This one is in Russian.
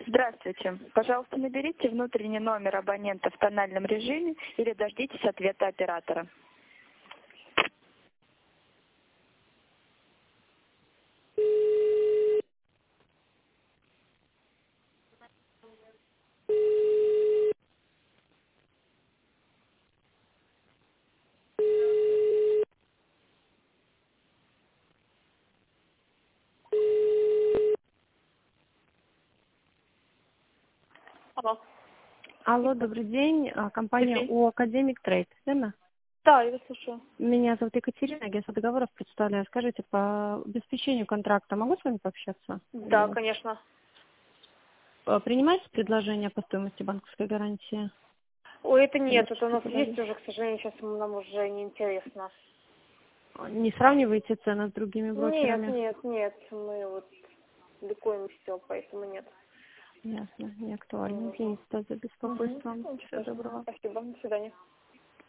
Здравствуйте. Пожалуйста, наберите внутренний номер абонента в тональном режиме или дождитесь ответа оператора. Алло. Алло, добрый день. Компания Добрый день. ООО «Академик Трейд», верно? Да, я вас слушаю. Меня зовут Екатерина, агентство договоров представляю. Скажите, по обеспечению контракта могу с вами пообщаться? Да, конечно. Принимаете предложение по стоимости банковской гарантии? Ой, это нет, Или это у нас что-то есть подобное? уже, к сожалению, сейчас нам уже не интересно. Не сравниваете цены с другими Нет, брокерами? нет, нет, мы вот ликуем все, поэтому нет. Ясно, не актуально. Не нужно. Извините за Угу. беспокойство. Ничего Всего страшного. доброго. Спасибо, до свидания.